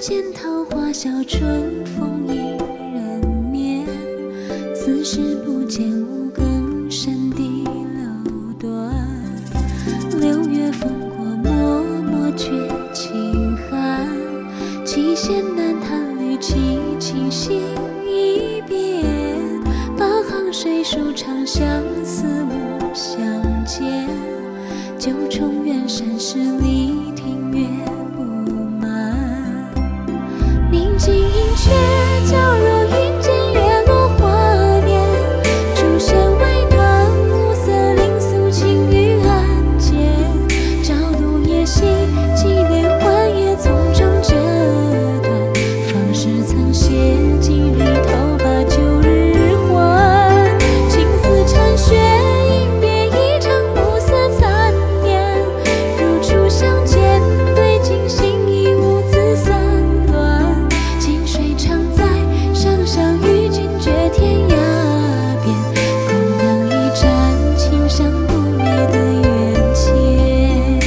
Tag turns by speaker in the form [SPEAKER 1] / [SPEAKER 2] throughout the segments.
[SPEAKER 1] 见桃花笑，春风一人眠。此时不见五更深的楼端。六月风过，脉脉却轻寒。七弦难弹，侣其琴心一别。八行水书长相思无相见。九重远山十里庭月不满。宁静饮却皎如云间月落华年。竹弦微断，暮色令素情于案间。朝露夜行，几连环也从中折断。方士曾写今日头把旧日还。青丝残雪，饮别一场暮色残年。如初相见，对镜心已无字散乱。近水常在，上相与君绝天涯边。共酿一盏清香不灭的缘切。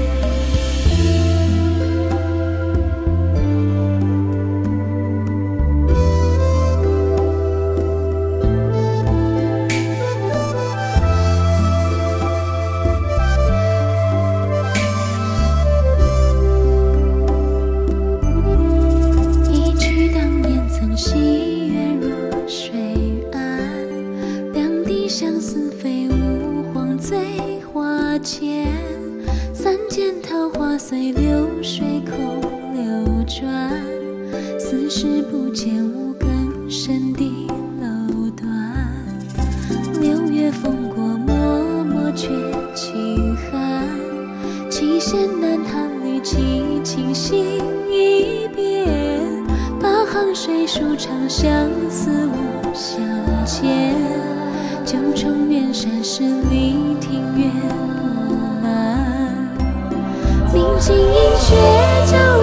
[SPEAKER 1] 一曲当年曾喜悦若水岸。两地相思飞舞，黄醉花间。三间桃花随流水空流转。四时不见五更深的楼端。六月风过，脉脉却轻寒。七弦难弹，侣其琴心一别。八行水书长相思无相见。九重远山十里庭月不满。宁静饮却皎